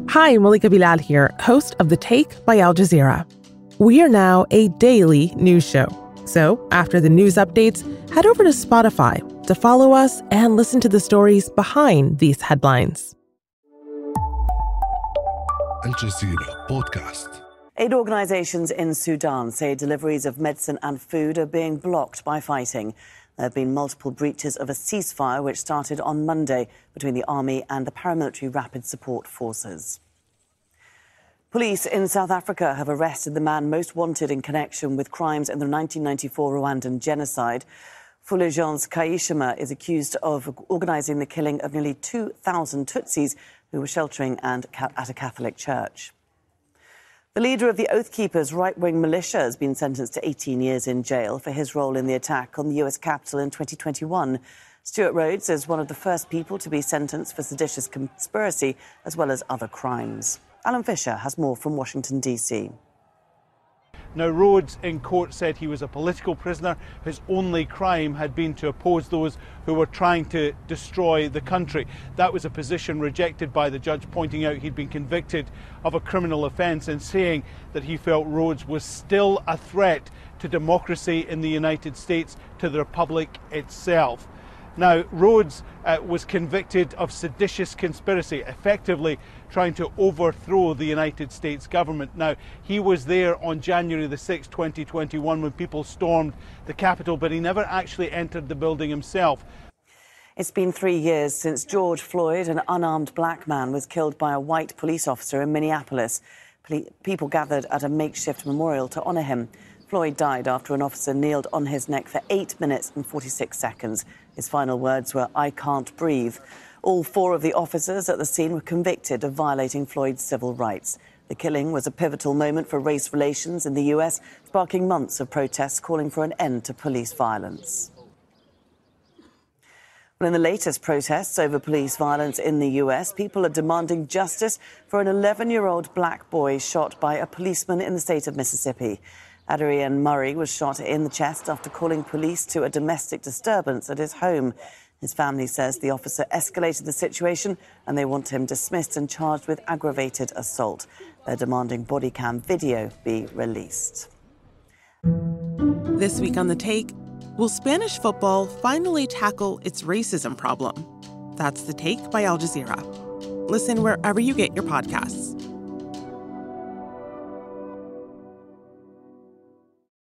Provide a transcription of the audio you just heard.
Hi, Malika Bilal here, host of The Take by Al Jazeera. We are now a daily news show. So after the news updates, head over to Spotify to follow us and listen to the stories behind these headlines. Al Jazeera Podcast. Aid organizations in Sudan say deliveries of medicine and food are being blocked by fighting. There have been multiple breaches of a ceasefire which started on Monday between the army and the paramilitary rapid support forces. Police in South Africa have arrested the man most wanted in connection with crimes in the 1994 Rwandan genocide. Fulgence Kayishema is accused of organising the killing of nearly 2,000 Tutsis who were sheltering at a Catholic church. The leader of the Oath Keepers right-wing militia has been sentenced to 18 years in jail for his role in the attack on the US Capitol in 2021. Stuart Rhodes is one of the first people to be sentenced for seditious conspiracy as well as other crimes. Alan Fisher has more from Washington, D.C. Now, Rhodes in court said he was a political prisoner. His only crime had been to oppose those who were trying to destroy the country. That was a position rejected by the judge, pointing out he'd been convicted of a criminal offence and saying that he felt Rhodes was still a threat to democracy in the United States, to the Republic itself. Now, Rhodes was convicted of seditious conspiracy, effectively trying to overthrow the United States government. Now, he was there on January the 6th, 2021, when people stormed the Capitol, but he never actually entered the building himself. It's been 3 years since George Floyd, an unarmed black man, was killed by a white police officer in Minneapolis. People gathered at a makeshift memorial to honour him. Floyd died after an officer kneeled on his neck for 8 minutes and 46 seconds. His final words were, "I can't breathe." All 4 of the officers at the scene were convicted of violating Floyd's civil rights. The killing was a pivotal moment for race relations in the US, sparking months of protests calling for an end to police violence. Well, in the latest protests over police violence in the US, people are demanding justice for an 11-year-old black boy shot by a policeman in the state of Mississippi. Adrian Murray was shot in the chest after calling police to a domestic disturbance at his home. His family says the officer escalated the situation and they want him dismissed and charged with aggravated assault. They're demanding body cam video be released. This week on The Take, will Spanish football finally tackle its racism problem? That's The Take by Al Jazeera. Listen wherever you get your podcasts.